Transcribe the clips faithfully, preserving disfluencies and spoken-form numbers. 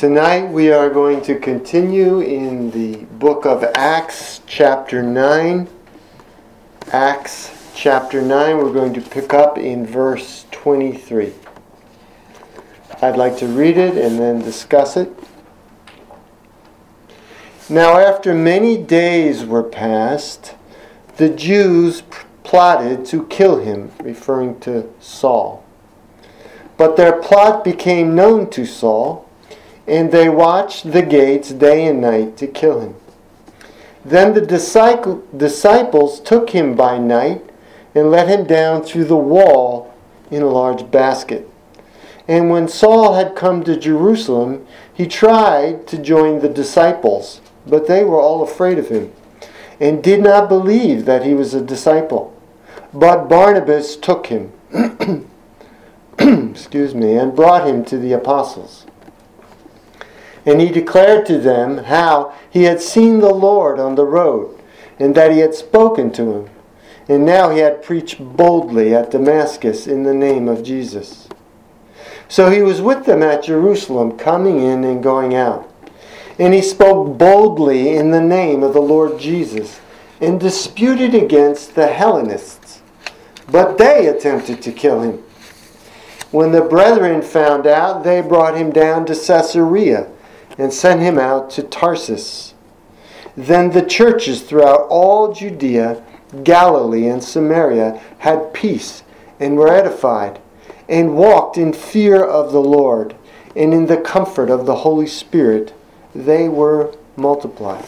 Tonight we are going to continue in the book of Acts chapter nine. Acts chapter nine, we're going to pick up in verse twenty-three. I'd like to read it and then discuss it. Now after many days were passed, the Jews plotted to kill him, referring to Saul. But their plot became known to Saul, and they watched the gates day and night to kill him. Then the disciples took him by night and let him down through the wall in a large basket. And when Saul had come to Jerusalem, he tried to join the disciples, but they were all afraid of him and did not believe that he was a disciple. But Barnabas took him excuse me, and brought him to the apostles. And he declared to them how he had seen the Lord on the road, and that he had spoken to him. And now he had preached boldly at Damascus in the name of Jesus. So he was with them at Jerusalem, coming in and going out. And he spoke boldly in the name of the Lord Jesus, and disputed against the Hellenists. But they attempted to kill him. When the brethren found out, they brought him down to Caesarea and sent him out to Tarsus. Then the churches throughout all Judea, Galilee, and Samaria had peace and were edified, and walked in fear of the Lord, and in the comfort of the Holy Spirit they were multiplied.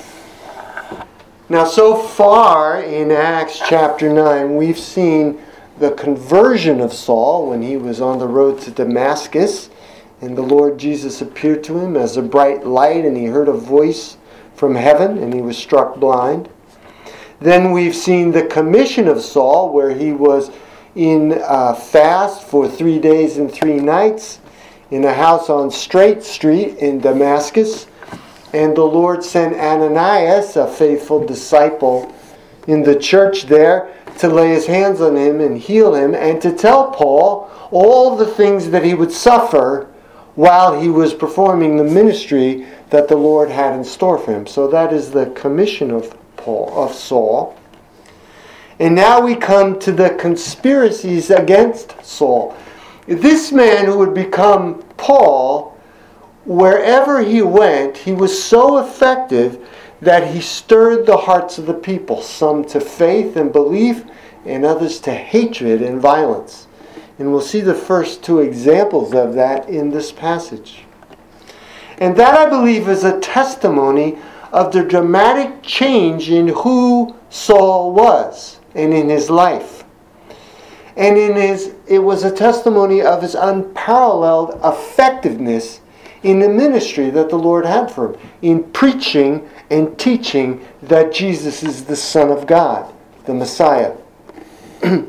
Now, so far in Acts chapter nine, we've seen the conversion of Saul when he was on the road to Damascus, and the Lord Jesus appeared to him as a bright light, and he heard a voice from heaven, and he was struck blind. Then we've seen the commission of Saul, where he was in a fast for three days and three nights in a house on Straight Street in Damascus. And the Lord sent Ananias, a faithful disciple in the church there, to lay his hands on him and heal him, and to tell Paul all the things that he would suffer while he was performing the ministry that the Lord had in store for him. So that is the commission of Paul, of Saul. And now we come to the conspiracies against Saul. This man who would become Paul, wherever he went, he was so effective that he stirred the hearts of the people, some to faith and belief, and others to hatred and violence. And we'll see the first two examples of that in this passage. And that, I believe, is a testimony of the dramatic change in who Saul was and in his life. And in his, it was a testimony of his unparalleled effectiveness in the ministry that the Lord had for him, in preaching and teaching that Jesus is the Son of God, the Messiah. And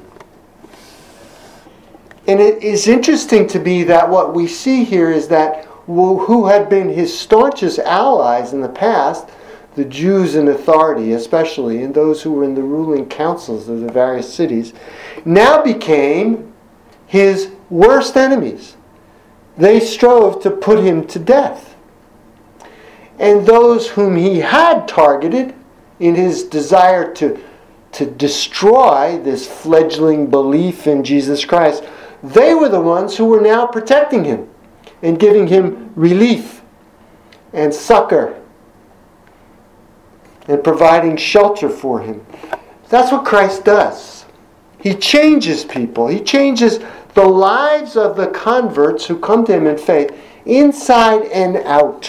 it is interesting to me that what we see here is that who had been his staunchest allies in the past, the Jews in authority especially, and those who were in the ruling councils of the various cities, now became his worst enemies. They strove to put him to death. And those whom he had targeted in his desire to, to destroy this fledgling belief in Jesus Christ, they were the ones who were now protecting him and giving him relief and succor and providing shelter for him. That's what Christ does. He changes people. He changes the lives of the converts who come to him in faith, inside and out.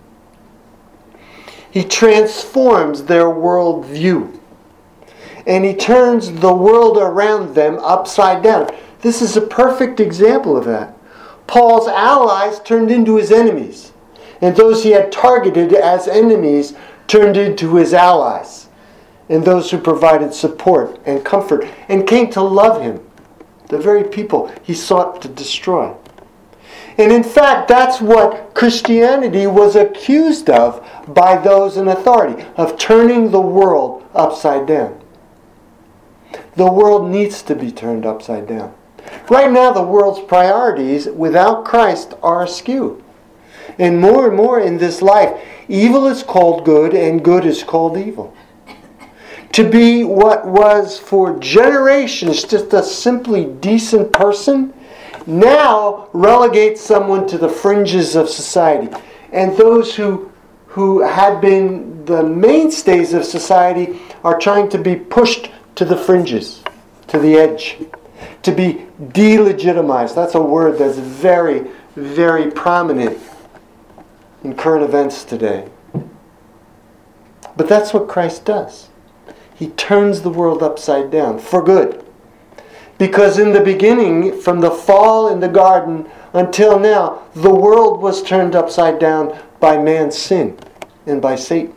He transforms their worldview. And he turns the world around them upside down. This is a perfect example of that. Paul's allies turned into his enemies. And those he had targeted as enemies turned into his allies. And those who provided support and comfort and came to love him. The very people he sought to destroy. And in fact, that's what Christianity was accused of by those in authority, of turning the world upside down. The world needs to be turned upside down. Right now, the world's priorities without Christ are askew. And more and more in this life, evil is called good and good is called evil. To be what was for generations just a simply decent person, now relegates someone to the fringes of society. And those who, who had been the mainstays of society are trying to be pushed to the fringes, to the edge, to be delegitimized. That's a word that's very, very prominent in current events today. But that's what Christ does. He turns the world upside down for good. Because in the beginning, from the fall in the garden until now, the world was turned upside down by man's sin and by Satan.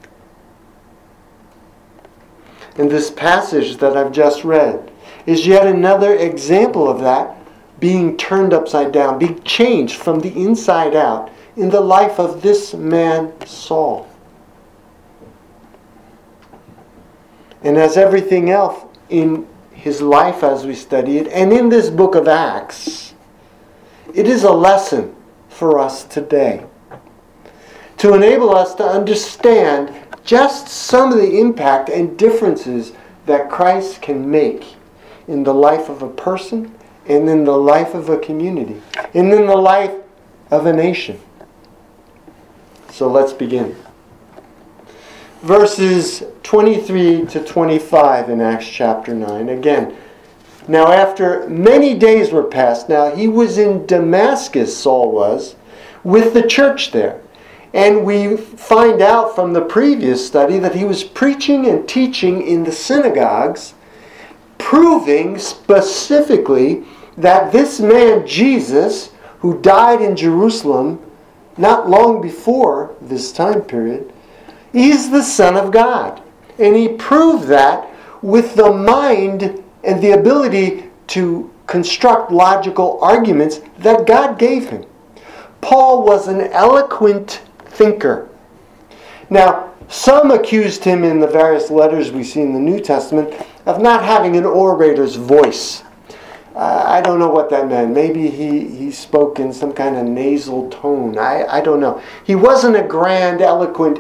And this passage that I've just read is yet another example of that being turned upside down, being changed from the inside out in the life of this man, Saul. And as everything else in his life as we study it, and in this book of Acts, it is a lesson for us today to enable us to understand just some of the impact and differences that Christ can make in the life of a person and in the life of a community and in the life of a nation. So let's begin. Verses twenty-three to twenty-five in Acts chapter nine. Again, now after many days were passed, now he was in Damascus, Saul was, with the church there. And we find out from the previous study that he was preaching and teaching in the synagogues, proving specifically that this man, Jesus, who died in Jerusalem not long before this time period, is the Son of God. And he proved that with the mind and the ability to construct logical arguments that God gave him. Paul was an eloquent thinker. Now, some accused him in the various letters we see in the New Testament of not having an orator's voice. Uh, I don't know what that meant. Maybe he, he spoke in some kind of nasal tone. I, I don't know. He wasn't a grand, eloquent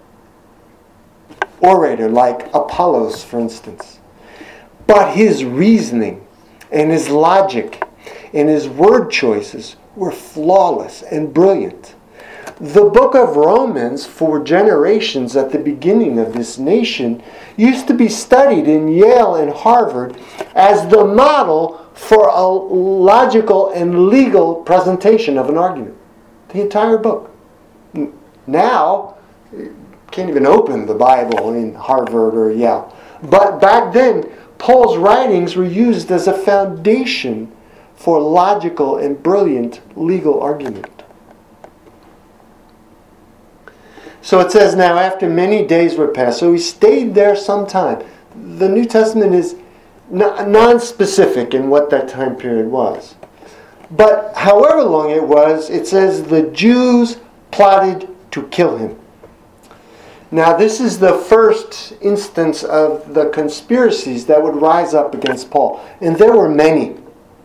orator like Apollos, for instance. But his reasoning and his logic and his word choices were flawless and brilliant. The book of Romans, for generations at the beginning of this nation, used to be studied in Yale and Harvard as the model for a logical and legal presentation of an argument. The entire book. Now, you can't even open the Bible in Harvard or Yale. But back then, Paul's writings were used as a foundation for logical and brilliant legal argument. So it says, now after many days were passed, so he stayed there some time. The New Testament is non-specific in what that time period was. But however long it was, it says the Jews plotted to kill him. Now this is the first instance of the conspiracies that would rise up against Paul. And there were many.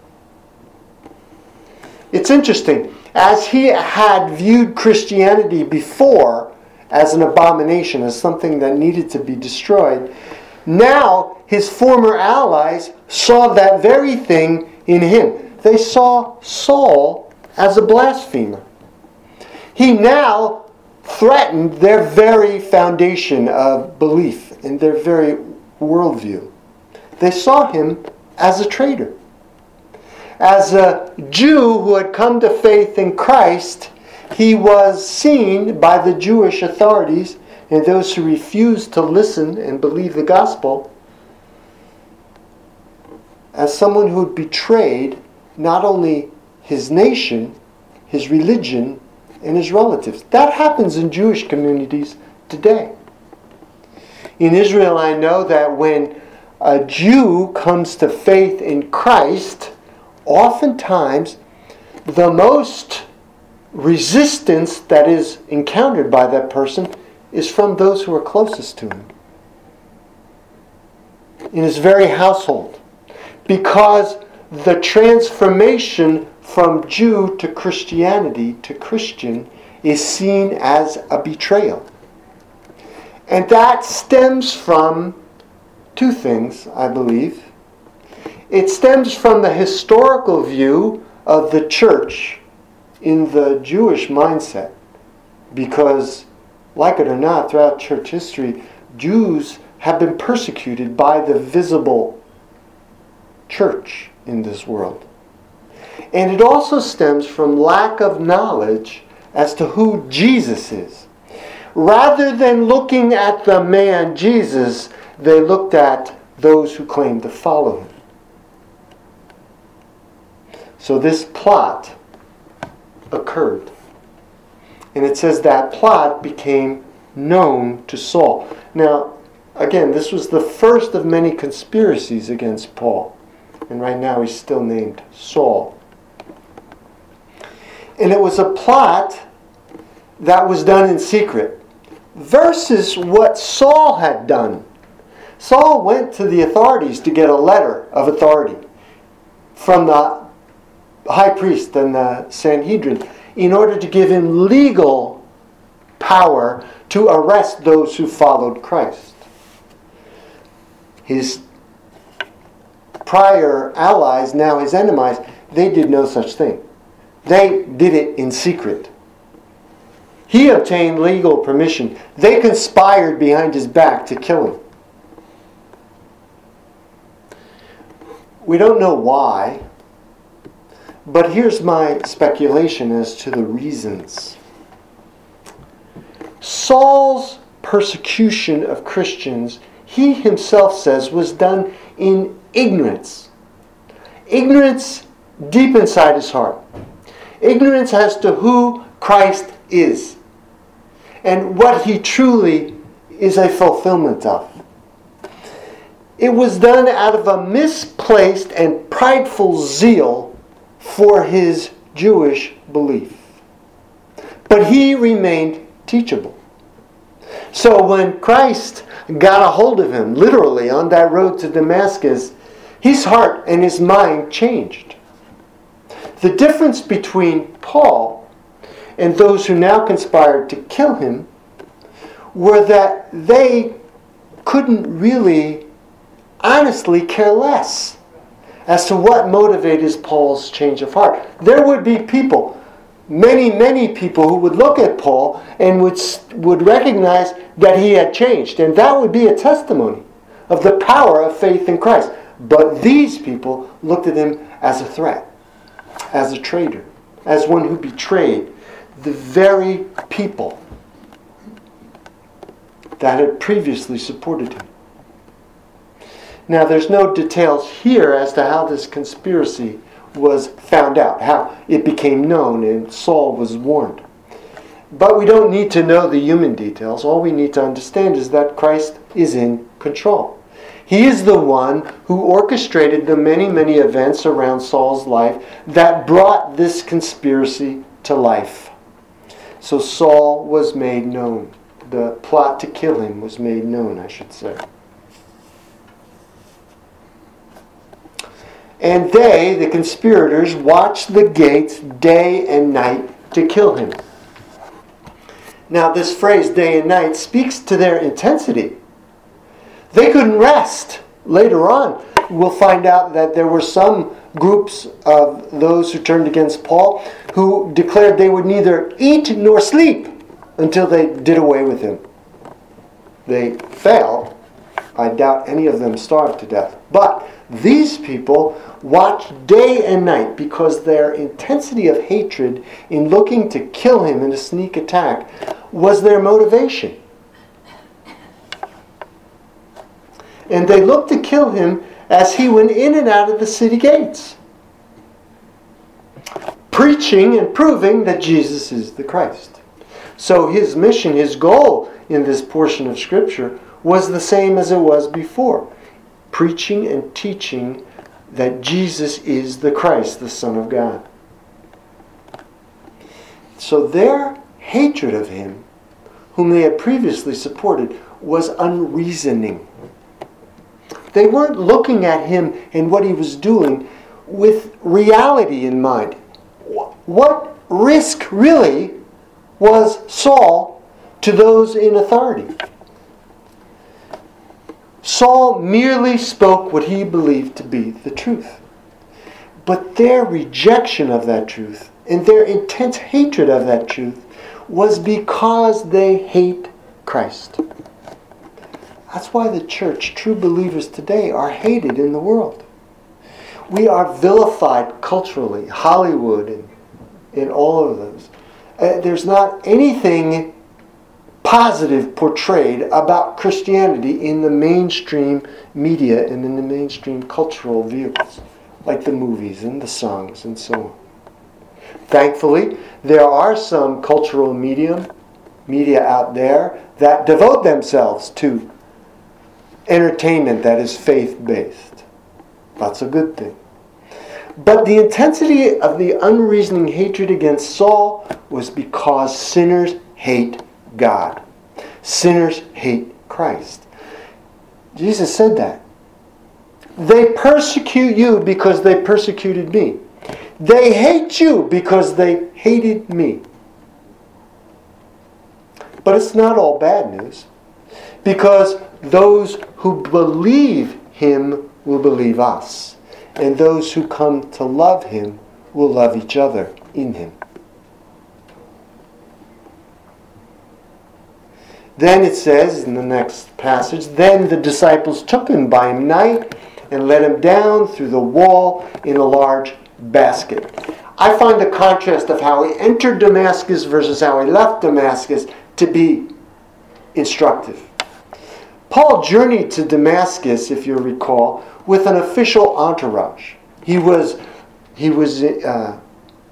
It's interesting. As he had viewed Christianity before as an abomination, as something that needed to be destroyed, now his former allies saw that very thing in him. They saw Saul as a blasphemer. He now threatened their very foundation of belief and their very worldview. They saw him as a traitor. As a Jew who had come to faith in Christ, he was seen by the Jewish authorities and those who refused to listen and believe the gospel as someone who had betrayed not only his nation, his religion, and his relatives. That happens in Jewish communities today. In Israel, I know that when a Jew comes to faith in Christ, oftentimes the most resistance that is encountered by that person is from those who are closest to him, in his very household, because the transformation from Jew to Christianity to Christian is seen as a betrayal. And that stems from two things, I believe. It stems from the historical view of the church in the Jewish mindset. Because, like it or not, throughout church history, Jews have been persecuted by the visible church in this world. And it also stems from lack of knowledge as to who Jesus is. Rather than looking at the man Jesus, they looked at those who claimed to follow him. So this plot occurred. And it says that plot became known to Saul. Now, again, this was the first of many conspiracies against Paul. And right now he's still named Saul. And it was a plot that was done in secret versus what Saul had done. Saul went to the authorities to get a letter of authority from the high priest and the Sanhedrin in order to give him legal power to arrest those who followed Christ. His prior allies, now his enemies, they did no such thing. They did it in secret. He obtained legal permission. They conspired behind his back to kill him. We don't know why, but here's my speculation as to the reasons. Saul's persecution of Christians, he himself says, was done in ignorance. Ignorance deep inside his heart. Ignorance as to who Christ is and what he truly is a fulfillment of. It was done out of a misplaced and prideful zeal for his Jewish belief. But he remained teachable. So when Christ got a hold of him, literally on that road to Damascus, his heart and his mind changed. The difference between Paul and those who now conspired to kill him were that they couldn't really honestly care less as to what motivated Paul's change of heart. There would be people, many, many people who would look at Paul and would, would recognize that he had changed. And that would be a testimony of the power of faith in Christ. But these people looked at him as a threat, as a traitor, as one who betrayed the very people that had previously supported him. Now, there's no details here as to how this conspiracy was found out, how it became known and Saul was warned. But we don't need to know the human details. All we need to understand is that Christ is in control. He is the one who orchestrated the many, many events around Saul's life that brought this conspiracy to life. So Saul was made known. The plot to kill him was made known, I should say. And they, the conspirators, watched the gates day and night to kill him. Now, this phrase, day and night, speaks to their intensity. They couldn't rest. Later on, we'll find out that there were some groups of those who turned against Paul who declared they would neither eat nor sleep until they did away with him. They failed. I doubt any of them starved to death. But these people watched day and night because their intensity of hatred in looking to kill him in a sneak attack was their motivation. And they looked to kill him as he went in and out of the city gates, preaching and proving that Jesus is the Christ. So his mission, his goal in this portion of Scripture was the same as it was before. Preaching and teaching that Jesus is the Christ, the Son of God. So their hatred of him, whom they had previously supported, was unreasoning. They weren't looking at him and what he was doing with reality in mind. What risk really was Saul to those in authority. Saul merely spoke what he believed to be the truth. But their rejection of that truth and their intense hatred of that truth was because they hate Christ. That's why the church, true believers today, are hated in the world. We are vilified culturally, Hollywood and, and all of those. Uh, there's not anything positive portrayed about Christianity in the mainstream media and in the mainstream cultural vehicles, like the movies and the songs and so on. Thankfully, there are some cultural medium, media out there that devote themselves to entertainment that is faith-based. That's a good thing. But the intensity of the unreasoning hatred against Saul was because sinners hate God. Sinners hate Christ. Jesus said that. They persecute you because they persecuted me. They hate you because they hated me. But it's not all bad news. Because those who believe Him will believe us. And those who come to love Him will love each other in Him. Then it says in the next passage, then the disciples took Him by night and let Him down through the wall in a large basket. I find the contrast of how He entered Damascus versus how He left Damascus to be instructive. Paul journeyed to Damascus, if you'll recall, with an official entourage. He was, he was uh,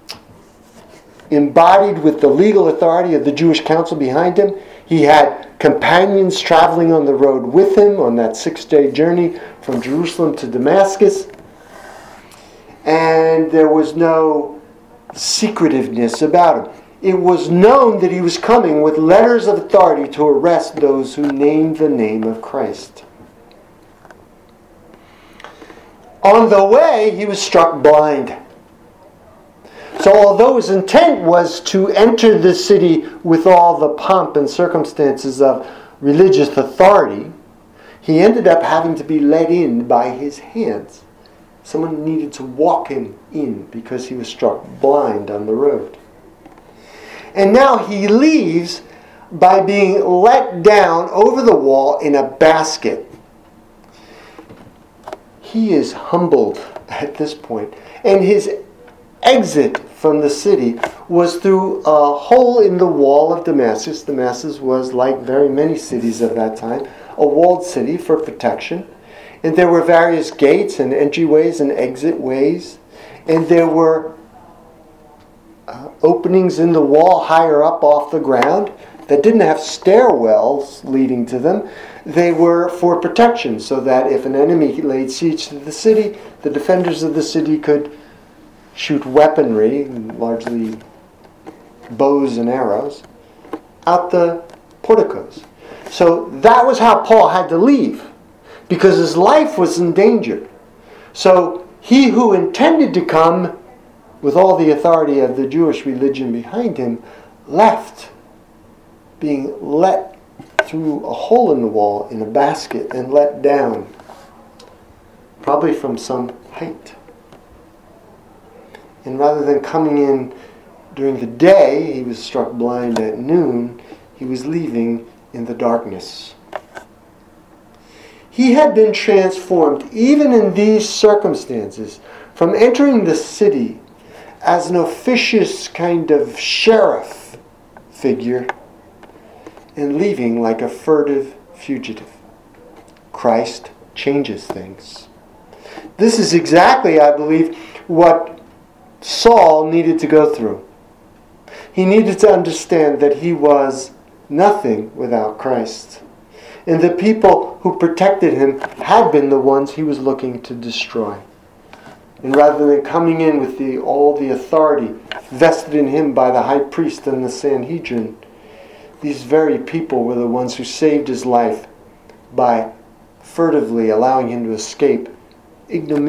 embodied with the legal authority of the Jewish council behind him. He had companions traveling on the road with him on that six-day journey from Jerusalem to Damascus. And there was no secretiveness about him. It was known that he was coming with letters of authority to arrest those who named the name of Christ. On the way, he was struck blind. So although his intent was to enter the city with all the pomp and circumstances of religious authority, he ended up having to be led in by his hands. Someone needed to walk him in because he was struck blind on the road. And now he leaves by being let down over the wall in a basket. He is humbled at this point. And his exit from the city was through a hole in the wall of Damascus. Damascus was, like very many cities of that time, a walled city for protection. And there were various gates and entryways and exit ways. And there were uh, openings in the wall higher up off the ground that didn't have stairwells leading to them. They were for protection, so that if an enemy laid siege to the city, the defenders of the city could shoot weaponry, largely bows and arrows, out the porticos. So that was how Paul had to leave, because his life was in danger. So he who intended to come with all the authority of the Jewish religion behind him left, being let through a hole in the wall in a basket and let down, probably from some height. And rather than coming in during the day, he was struck blind at noon, he was leaving in the darkness. He had been transformed, even in these circumstances, from entering the city as an officious kind of sheriff figure and leaving like a furtive fugitive. Christ changes things. This is exactly, I believe, what Saul needed to go through. He needed to understand that he was nothing without Christ. And the people who protected him had been the ones he was looking to destroy. And rather than coming in with the, all the authority vested in him by the high priest and the Sanhedrin, these very people were the ones who saved his life by furtively allowing him to escape,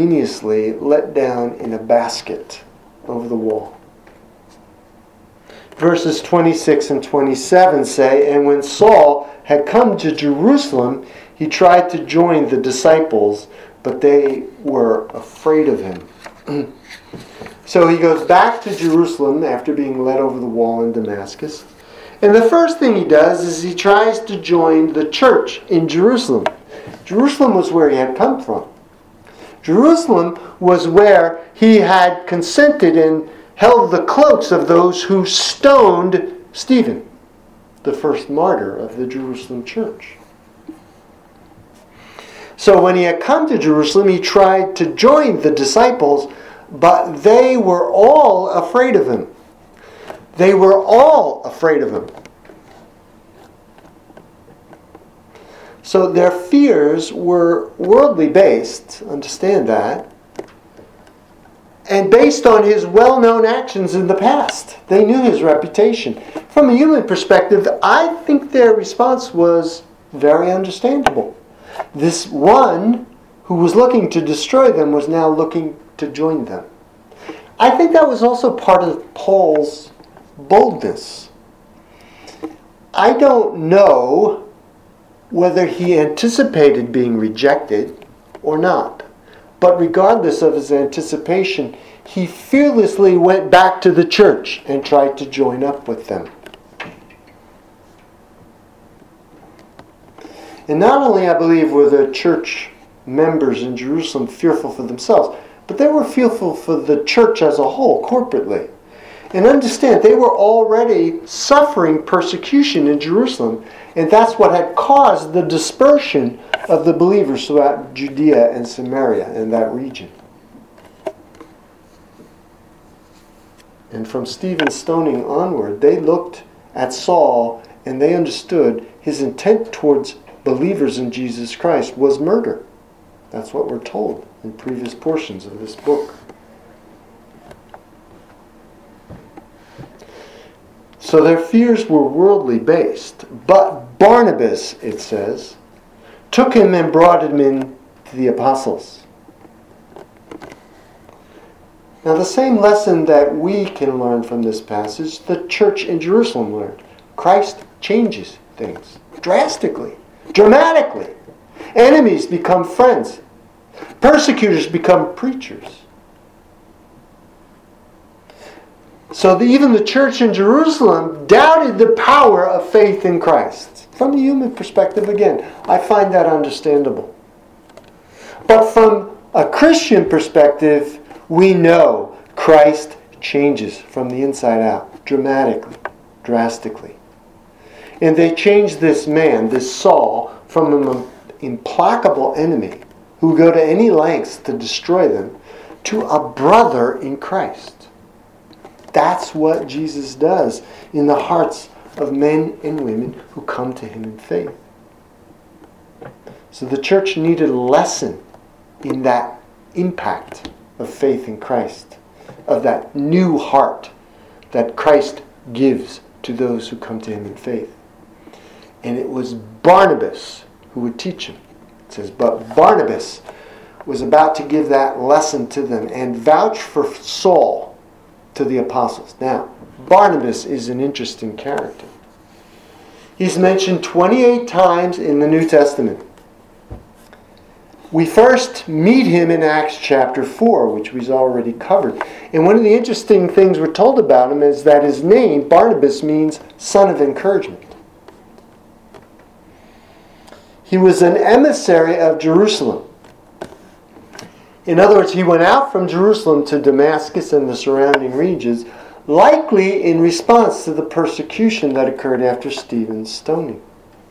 ignominiously let down in a basket over the wall. verses twenty-six and twenty-seven say, "And when Saul had come to Jerusalem, he tried to join the disciples, but they were afraid of him." So he goes back to Jerusalem after being led over the wall in Damascus. And the first thing he does is he tries to join the church in Jerusalem. Jerusalem was where he had come from. Jerusalem was where he had consented and held the cloaks of those who stoned Stephen, the first martyr of the Jerusalem church. So when he had come to Jerusalem, he tried to join the disciples, but they were all afraid of him. They were all afraid of him. So their fears were worldly based, understand that, and based on his well-known actions in the past. They knew his reputation. From a human perspective, I think their response was very understandable. This one who was looking to destroy them was now looking to join them. I think that was also part of Paul's boldness. I don't know whether he anticipated being rejected or not. But regardless of his anticipation, he fearlessly went back to the church and tried to join up with them. And not only, I believe, were the church members in Jerusalem fearful for themselves, but they were fearful for the church as a whole, corporately. And understand, they were already suffering persecution in Jerusalem, and that's what had caused the dispersion of the believers throughout Judea and Samaria and that region. And from Stephen's stoning onward, they looked at Saul and they understood his intent towards believers in Jesus Christ was murder. That's what we're told in previous portions of this book. So their fears were worldly based. But Barnabas, it says, took him and brought him in to the apostles. Now the same lesson that we can learn from this passage, the church in Jerusalem learned. Christ changes things drastically, dramatically. Enemies become friends. Persecutors become preachers. So the, even the church in Jerusalem doubted the power of faith in Christ. From a human perspective, again, I find that understandable. But from a Christian perspective, we know Christ changes from the inside out, dramatically, drastically. And they changed this man, this Saul, from an implacable enemy who would go to any lengths to destroy them, to a brother in Christ. That's what Jesus does in the hearts of men and women who come to him in faith. So the church needed a lesson in that impact of faith in Christ, of that new heart that Christ gives to those who come to him in faith. And it was Barnabas who would teach him. It says, but Barnabas was about to give that lesson to them and vouch for Saul to the apostles. Now, Barnabas is an interesting character. He's mentioned twenty-eight times in the New Testament. We first meet him in Acts chapter four, which we've already covered. And one of the interesting things we're told about him is that his name, Barnabas, means son of encouragement. He was an emissary of Jerusalem. In other words, he went out from Jerusalem to Damascus and the surrounding regions, likely in response to the persecution that occurred after Stephen's stoning.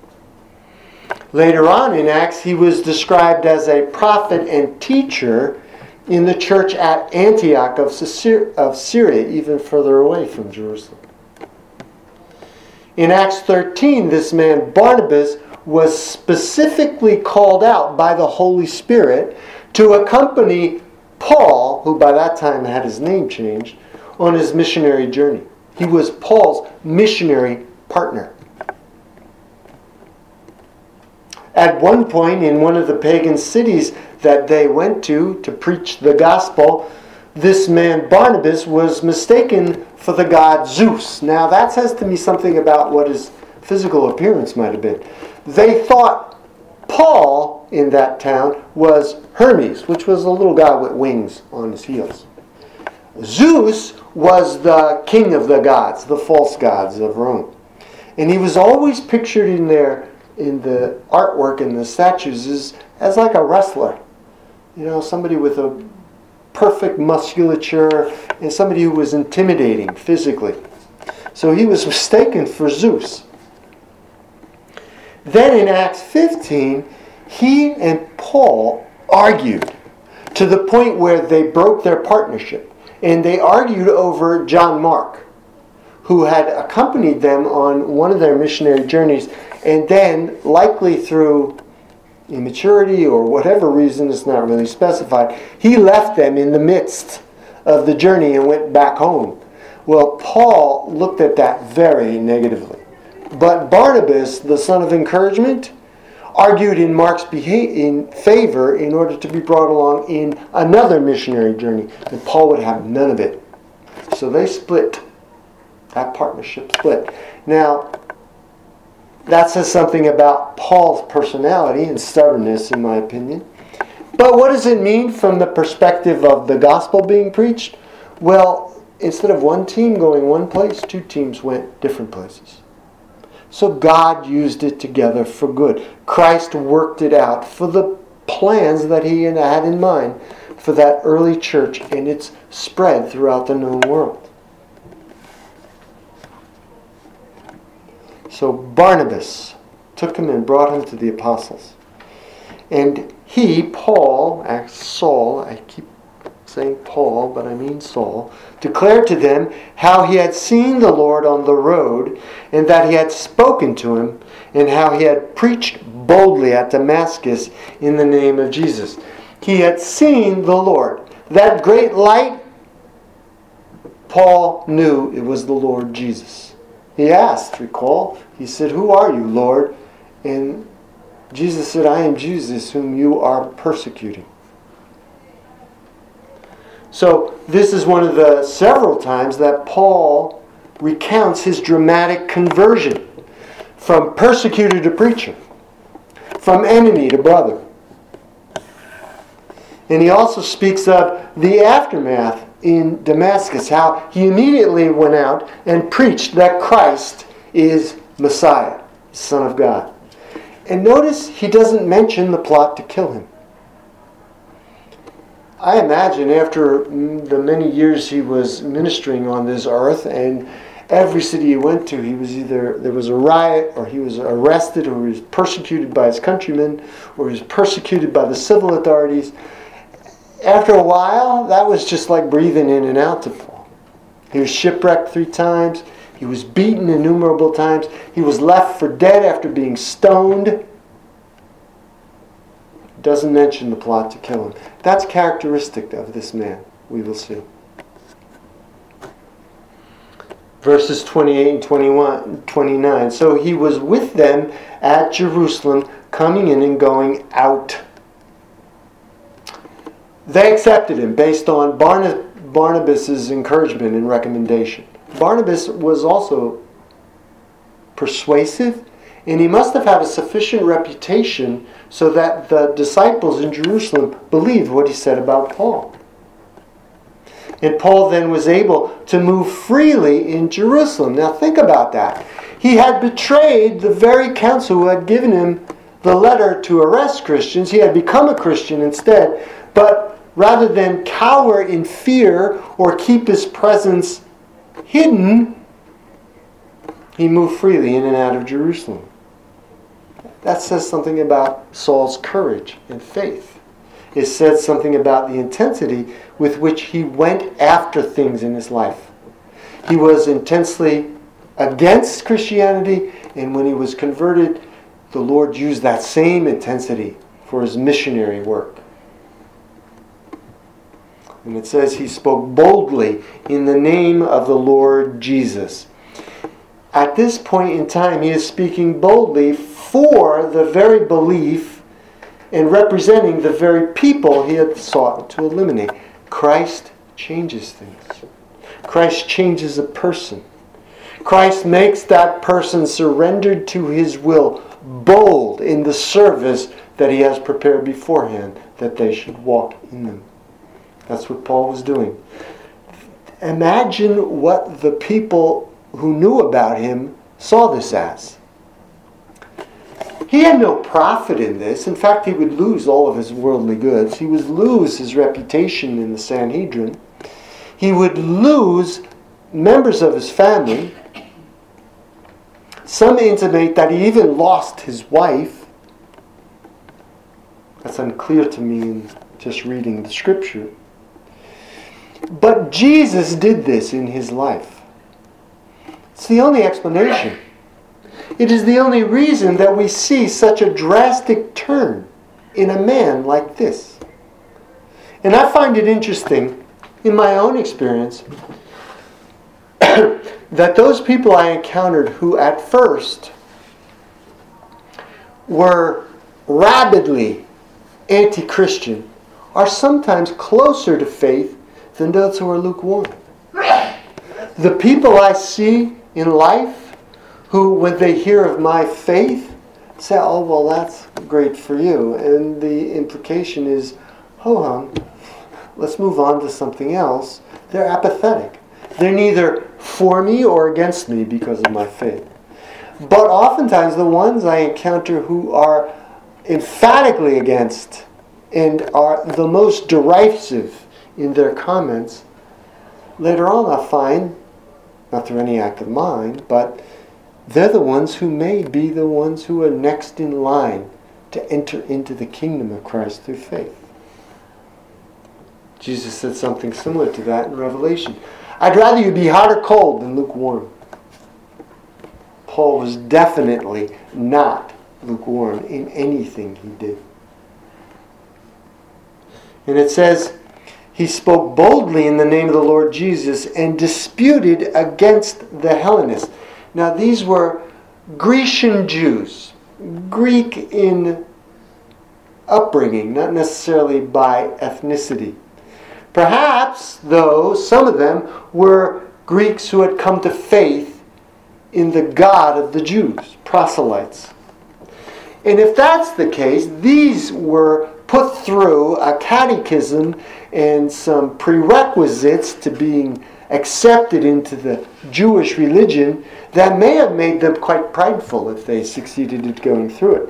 Later on in Acts, he was described as a prophet and teacher in the church at Antioch of Syria, even further away from Jerusalem. In Acts thirteen, this man Barnabas was specifically called out by the Holy Spirit to accompany Paul, who by that time had his name changed, on his missionary journey. He was Paul's missionary partner. At one point, in one of the pagan cities that they went to to preach the gospel, this man Barnabas was mistaken for the god Zeus. Now that says to me something about what his physical appearance might have been. They thought Paul in that town was Hermes, which was a little guy with wings on his heels. Zeus was the king of the gods, the false gods of Rome. And he was always pictured in there in the artwork and the statues as, as like a wrestler. You know, somebody with a perfect musculature and somebody who was intimidating physically. So he was mistaken for Zeus. Then in Acts fifteen, he and Paul argued to the point where they broke their partnership. And they argued over John Mark, who had accompanied them on one of their missionary journeys, and then, likely through immaturity or whatever reason, it's not really specified, he left them in the midst of the journey and went back home. Well, Paul looked at that very negatively. But Barnabas, the son of encouragement, argued in Mark's beha- in favor in order to be brought along in another missionary journey. And Paul would have none of it. So they split. That partnership split. Now, that says something about Paul's personality and stubbornness, in my opinion. But what does it mean from the perspective of the gospel being preached? Well, instead of one team going one place, two teams went different places. So God used it together for good. Christ worked it out for the plans that he had in mind for that early church, and it's spread throughout the known world. So Barnabas took him and brought him to the apostles. And he, Paul, Saul, I keep saying Paul, but I mean Saul, declared to them how he had seen the Lord on the road, and that he had spoken to him, and how he had preached boldly at Damascus in the name of Jesus. He had seen the Lord. That great light, Paul knew it was the Lord Jesus. He asked, recall, he said, "Who are you, Lord?" And Jesus said, "I am Jesus whom you are persecuting." So this is one of the several times that Paul recounts his dramatic conversion from persecutor to preacher, from enemy to brother. And he also speaks of the aftermath in Damascus, how he immediately went out and preached that Christ is Messiah, Son of God. And notice he doesn't mention the plot to kill him. I imagine after the many years he was ministering on this earth, and every city he went to, he was either there was a riot, or he was arrested, or he was persecuted by his countrymen, or he was persecuted by the civil authorities. After a while, that was just like breathing in and out to Paul. He was shipwrecked three times. He was beaten innumerable times. He was left for dead after being stoned. Doesn't mention the plot to kill him. That's characteristic of this man, we will see. Verses twenty-eight and twenty-one, twenty-nine. So he was with them at Jerusalem, coming in and going out. They accepted him based on Barna- Barnabas' encouragement and recommendation. Barnabas was also persuasive, and he must have had a sufficient reputation so that the disciples in Jerusalem believed what he said about Paul. And Paul then was able to move freely in Jerusalem. Now think about that. He had betrayed the very council who had given him the letter to arrest Christians. He had become a Christian instead. But rather than cower in fear or keep his presence hidden, he moved freely in and out of Jerusalem. That says something about Saul's courage and faith. It says something about the intensity with which he went after things in his life. He was intensely against Christianity, and when he was converted, the Lord used that same intensity for his missionary work. And it says he spoke boldly in the name of the Lord Jesus. At this point in time, he is speaking boldly for the very belief and representing the very people he had sought to eliminate. Christ changes things. Christ changes a person. Christ makes that person surrendered to his will, bold in the service that he has prepared beforehand, that they should walk in them. That's what Paul was doing. Imagine what the people who knew about him saw this as. He had no profit in this. In fact, he would lose all of his worldly goods. He would lose his reputation in the Sanhedrin. He would lose members of his family. Some intimate that he even lost his wife. That's unclear to me in just reading the scripture. But Jesus did this in his life. It's the only explanation. It is the only reason that we see such a drastic turn in a man like this. And I find it interesting, in my own experience, that those people I encountered who at first were rabidly anti-Christian are sometimes closer to faith than those who are lukewarm. The people I see in life who, when they hear of my faith, say, oh, well, that's great for you. And the implication is, ho-hum, let's move on to something else. They're apathetic. They're neither for me or against me because of my faith. But oftentimes the ones I encounter who are emphatically against and are the most derisive in their comments, later on I find, not through any act of mine, but they're the ones who may be the ones who are next in line to enter into the kingdom of Christ through faith. Jesus said something similar to that in Revelation. I'd rather you be hot or cold than lukewarm. Paul was definitely not lukewarm in anything he did. And it says, he spoke boldly in the name of the Lord Jesus and disputed against the Hellenists. Now these were Grecian Jews, Greek in upbringing, not necessarily by ethnicity. Perhaps, though, some of them were Greeks who had come to faith in the God of the Jews, proselytes. And if that's the case, these were put through a catechism and some prerequisites to being accepted into the Jewish religion that may have made them quite prideful if they succeeded at going through it.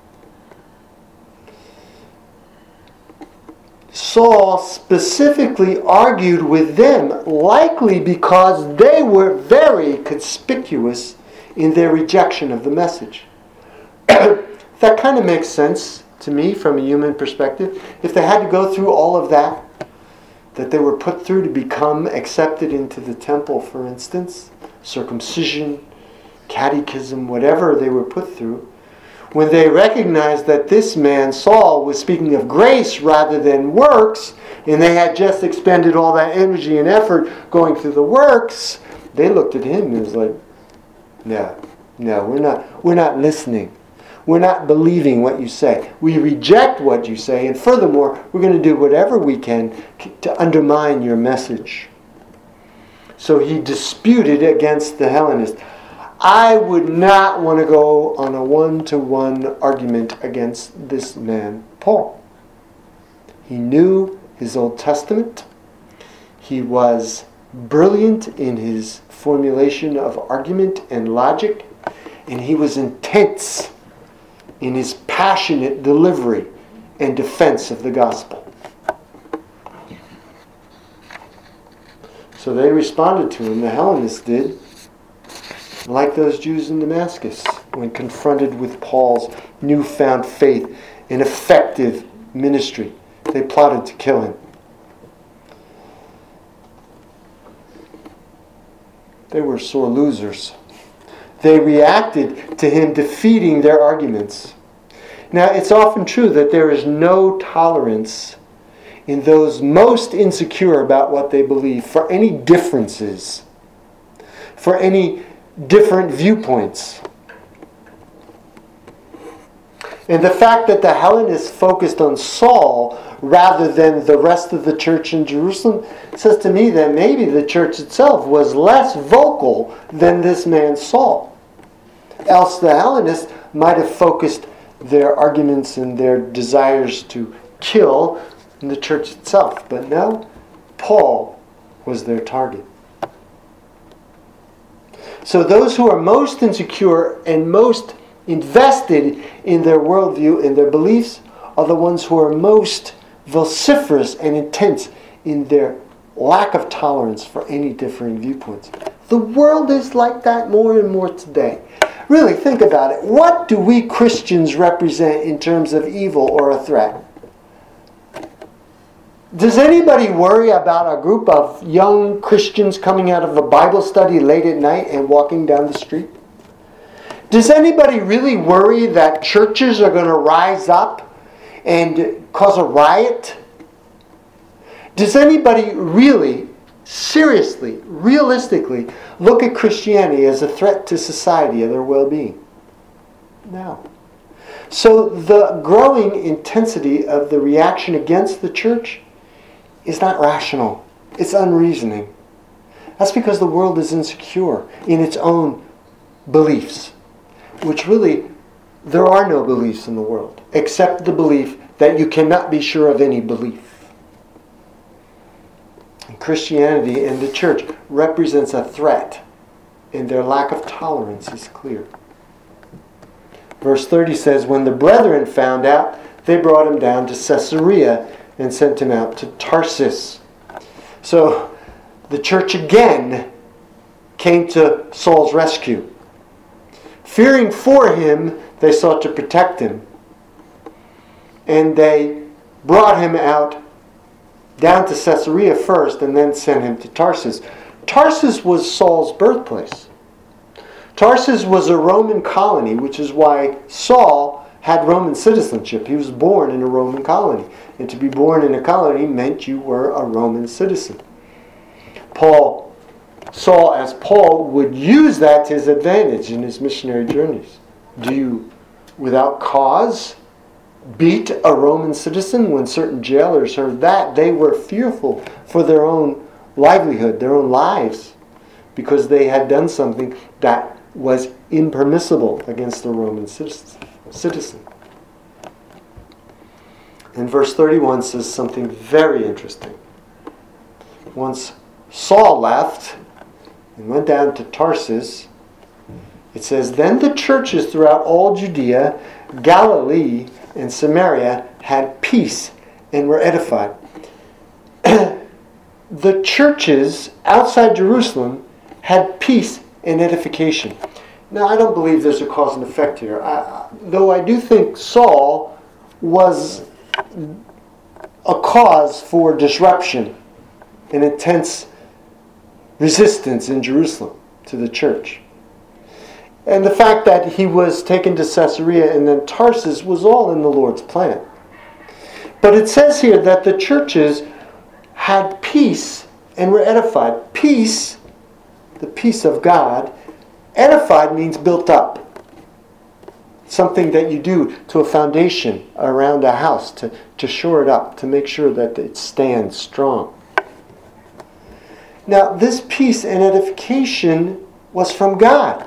Saul specifically argued with them, likely because they were very conspicuous in their rejection of the message. That kind of makes sense to me from a human perspective. If they had to go through all of that, that they were put through to become accepted into the temple, for instance, circumcision, catechism, whatever they were put through, when they recognized that this man, Saul, was speaking of grace rather than works, and they had just expended all that energy and effort going through the works, they looked at him and was like, no, no, we're not, we're not listening. We're not believing what you say. We reject what you say, and furthermore, we're going to do whatever we can to undermine your message. So he disputed against the Hellenists. I would not want to go on a one-to-one argument against this man, Paul. He knew his Old Testament. He was brilliant in his formulation of argument and logic, and he was intense in his passionate delivery and defense of the gospel. So they responded to him, the Hellenists did, like those Jews in Damascus, when confronted with Paul's newfound faith and effective ministry. They plotted to kill him. They were sore losers. They reacted to him defeating their arguments. Now, it's often true that there is no tolerance in those most insecure about what they believe for any differences, for any different viewpoints. And the fact that the Hellenists focused on Saul rather than the rest of the church in Jerusalem says to me that maybe the church itself was less vocal than this man Saul. Else the Hellenists might have focused their arguments and their desires to kill in the church itself. But no, Paul was their target. So those who are most insecure and most invested in their worldview and their beliefs are the ones who are most vociferous and intense in their lack of tolerance for any differing viewpoints. The world is like that more and more today. Really, think about it. What do we Christians represent in terms of evil or a threat? Does anybody worry about a group of young Christians coming out of a Bible study late at night and walking down the street? Does anybody really worry that churches are going to rise up and cause a riot? Does anybody really, seriously, realistically look at Christianity as a threat to society and their well-being? No. So the growing intensity of the reaction against the church is not rational. It's unreasoning. That's because the world is insecure in its own beliefs, which really, there are no beliefs in the world, except the belief that you cannot be sure of any belief. And Christianity and the church represents a threat, and their lack of tolerance is clear. Verse thirty says, when the brethren found out, they brought him down to Caesarea and sent him out to Tarsus. So the church again came to Saul's rescue. Fearing for him, they sought to protect him. And they brought him out down to Caesarea first and then sent him to Tarsus. Tarsus was Saul's birthplace. Tarsus was a Roman colony, which is why Saul had Roman citizenship. He was born in a Roman colony. And to be born in a colony meant you were a Roman citizen. Paul, Saul as Paul, would use that to his advantage in his missionary journeys. Do you, without cause, beat a Roman citizen? When certain jailers heard that, they were fearful for their own livelihood, their own lives, because they had done something that was impermissible against the Roman citizen. And verse thirty-one says something very interesting. Once Saul left and went down to Tarsus, it says, then the churches throughout all Judea, Galilee, and Samaria had peace and were edified. The churches outside Jerusalem had peace and edification. Now, I don't believe there's a cause and effect here. I, though I do think Saul was a cause for disruption and intense resistance in Jerusalem to the church. And the fact that he was taken to Caesarea and then Tarsus was all in the Lord's plan. But it says here that the churches had peace and were edified. Peace, the peace of God. Edified means built up. Something that you do to a foundation around a house to, to shore it up, to make sure that it stands strong. Now, this peace and edification was from God.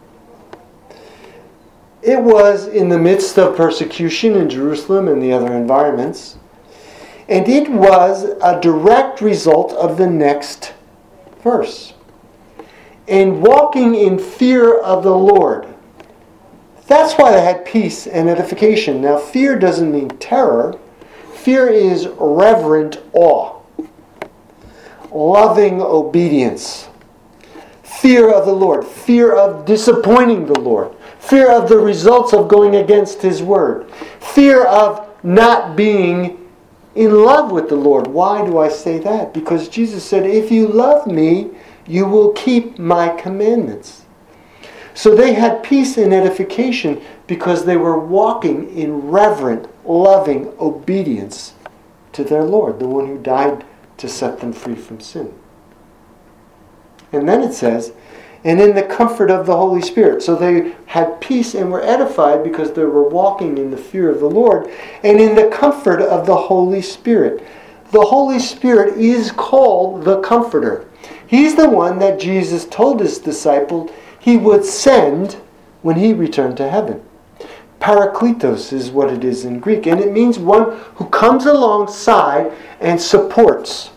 It was in the midst of persecution in Jerusalem and the other environments. And it was a direct result of the next verse. And walking in fear of the Lord. That's why they had peace and edification. Now, fear doesn't mean terror. Fear is reverent awe. Loving obedience. Fear of the Lord. Fear of disappointing the Lord. Fear of the results of going against His word. Fear of not being in love with the Lord. Why do I say that? Because Jesus said, if you love me, you will keep my commandments. So they had peace and edification because they were walking in reverent, loving obedience to their Lord, the one who died to set them free from sin. And then it says, and in the comfort of the Holy Spirit. So they had peace and were edified because they were walking in the fear of the Lord and in the comfort of the Holy Spirit. The Holy Spirit is called the Comforter. He's the one that Jesus told his disciples he would send when he returned to heaven. Parakletos is what it is in Greek, and it means one who comes alongside and supports.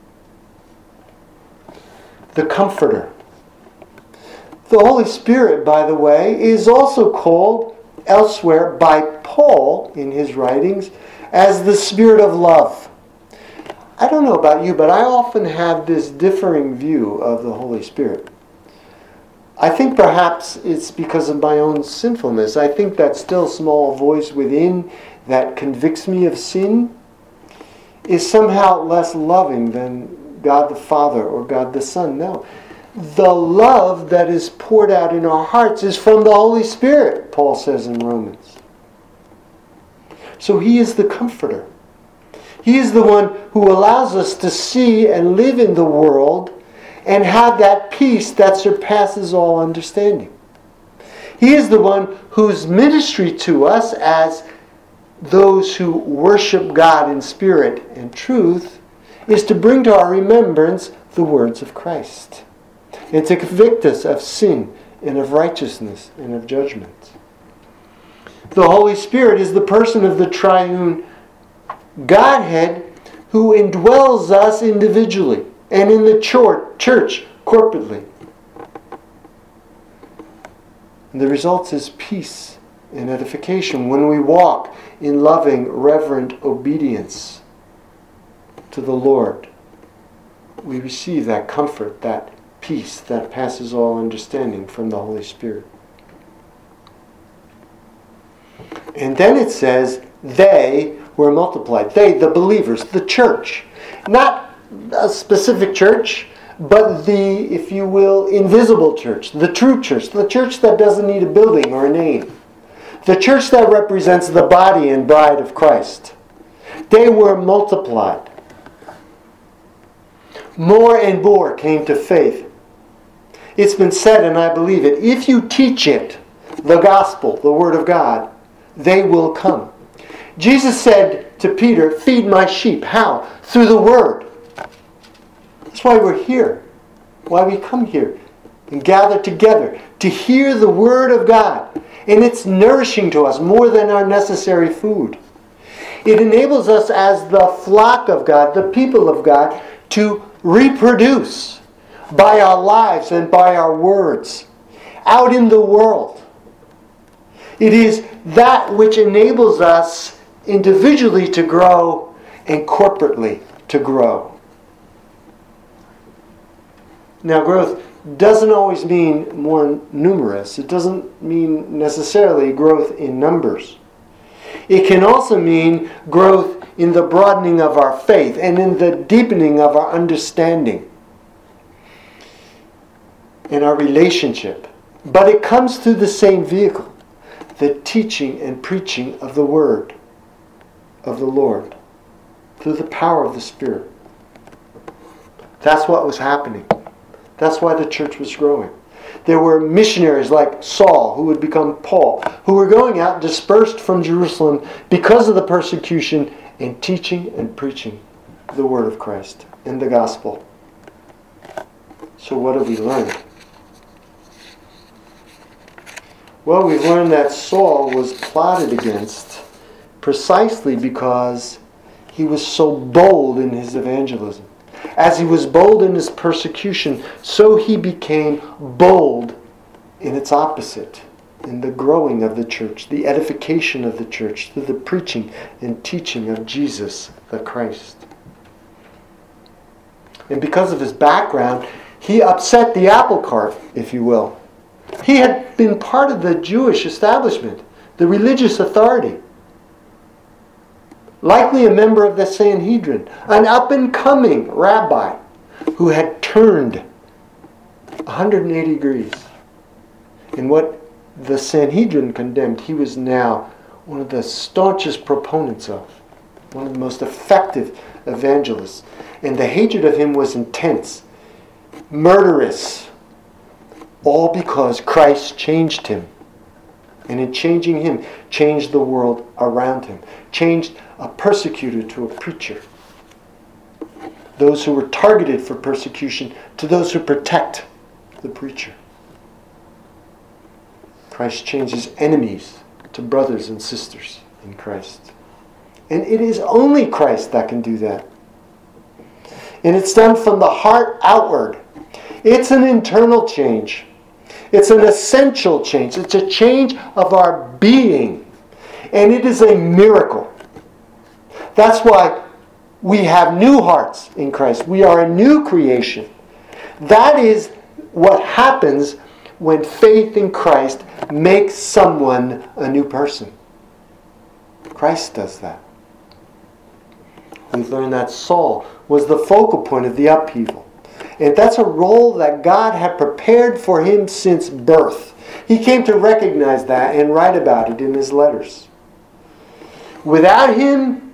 The Comforter. The Holy Spirit, by the way, is also called elsewhere by Paul in his writings as the Spirit of love. I don't know about you, but I often have this differing view of the Holy Spirit. I think perhaps it's because of my own sinfulness. I think that still small voice within that convicts me of sin is somehow less loving than God the Father or God the Son. No. The love that is poured out in our hearts is from the Holy Spirit, Paul says in Romans. So he is the Comforter. He is the one who allows us to see and live in the world and have that peace that surpasses all understanding. He is the one whose ministry to us as those who worship God in spirit and truth is to bring to our remembrance the words of Christ and to convict us of sin and of righteousness and of judgment. The Holy Spirit is the person of the triune Godhead who indwells us individually and in the church corporately. And the result is peace and edification when we walk in loving, reverent obedience to the Lord. We receive that comfort, that peace that passes all understanding from the Holy Spirit. And then it says, they were multiplied. They, the believers, the church. Not a specific church, but the, if you will, invisible church, the true church, the church that doesn't need a building or a name. The church that represents the body and bride of Christ. They were multiplied. More and more came to faith. It's been said, and I believe it, if you teach it, the gospel, the word of God, they will come. Jesus said to Peter, feed my sheep. How? Through the word. That's why we're here. Why we come here and gather together to hear the word of God. And it's nourishing to us more than our necessary food. It enables us as the flock of God, the people of God, to reproduce by our lives and by our words out in the world. It is that which enables us individually to grow and corporately to grow. Now, growth doesn't always mean more numerous. It doesn't mean necessarily growth in numbers. It can also mean growth in the broadening of our faith and in the deepening of our understanding and our relationship. But it comes through the same vehicle, the teaching and preaching of the Word of the Lord, through the power of the Spirit. That's what was happening. That's why the church was growing. There were missionaries like Saul, who would become Paul, who were going out dispersed from Jerusalem because of the persecution and teaching and preaching the word of Christ and the gospel. So what have we learned? Well, we've learned that Saul was plotted against precisely because he was so bold in his evangelism. As he was bold in his persecution, so he became bold in its opposite, in the growing of the church, the edification of the church, through the preaching and teaching of Jesus the Christ. And because of his background, he upset the apple cart, if you will. He had been part of the Jewish establishment, the religious authority. Likely a member of the Sanhedrin, an up-and-coming rabbi who had turned one hundred eighty degrees. And what the Sanhedrin condemned, he was now one of the staunchest proponents of, one of the most effective evangelists. And the hatred of him was intense, murderous, All because Christ changed him. And in changing him, changed the world around him. Changed a persecutor to a preacher. Those who were targeted for persecution to those who protect the preacher. Christ changes enemies to brothers and sisters in Christ. And it is only Christ that can do that. And it's done from the heart outward. It's an internal change. It's an essential change. It's a change of our being. And it is a miracle. That's why we have new hearts in Christ. We are a new creation. That is what happens when faith in Christ makes someone a new person. Christ does that. We've learned that Saul was the focal point of the upheaval. And that's a role that God had prepared for him since birth. He came to recognize that and write about it in his letters. Without him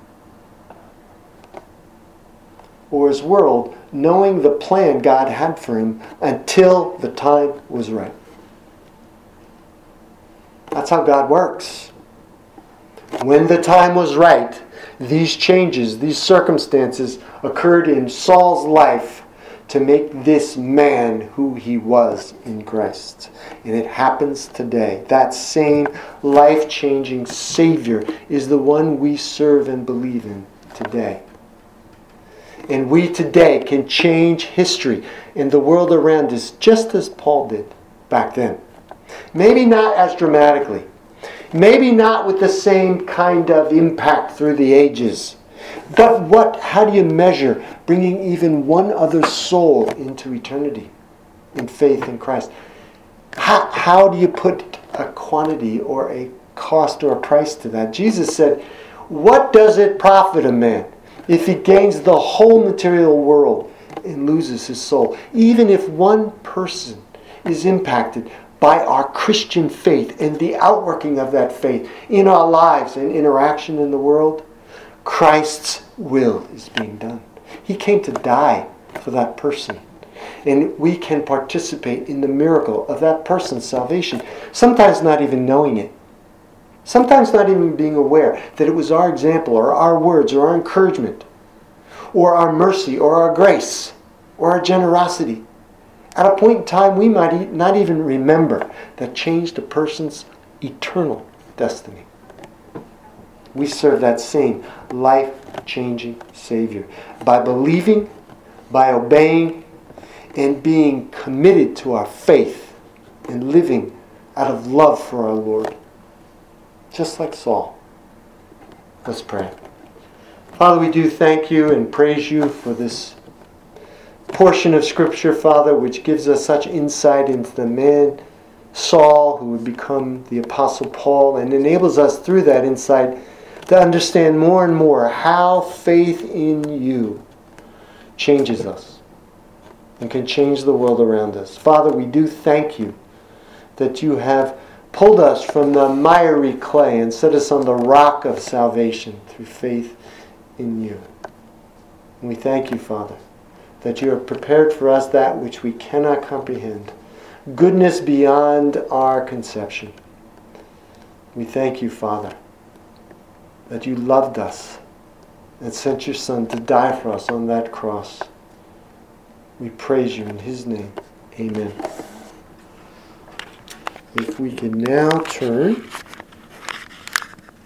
or his world knowing the plan God had for him until the time was right. That's how God works. When the time was right, these changes, these circumstances occurred in Saul's life to make this man who he was in Christ. And it happens today. That same life-changing Savior is the one we serve and believe in today. And we today can change history and the world around us just as Paul did back then. Maybe not as dramatically. Maybe not with the same kind of impact through the ages. But what? How do you measure bringing even one other soul into eternity in faith in Christ? How, how do you put a quantity or a cost or a price to that? Jesus said, "What does it profit a man if he gains the whole material world and loses his soul?" Even if one person is impacted by our Christian faith and the outworking of that faith in our lives and interaction in the world, Christ's will is being done. He came to die for that person. And we can participate in the miracle of that person's salvation. Sometimes not even knowing it. Sometimes not even being aware that it was our example or our words or our encouragement or our mercy or our grace or our generosity. At a point in time we might not even remember that changed a person's eternal destiny. We serve that same life-changing Savior by believing, by obeying, and being committed to our faith and living out of love for our Lord. Just like Saul. Let's pray. Father, we do thank you and praise you for this portion of Scripture, Father, which gives us such insight into the man, Saul, who would become the Apostle Paul, and enables us through that insight to understand more and more how faith in you changes us and can change the world around us. Father, we do thank you that you have pulled us from the miry clay and set us on the rock of salvation through faith in you. And we thank you, Father, that you have prepared for us that which we cannot comprehend, goodness beyond our conception. We thank you, Father, that you loved us and sent your Son to die for us on that cross. We praise you in his name. Amen. If we can now turn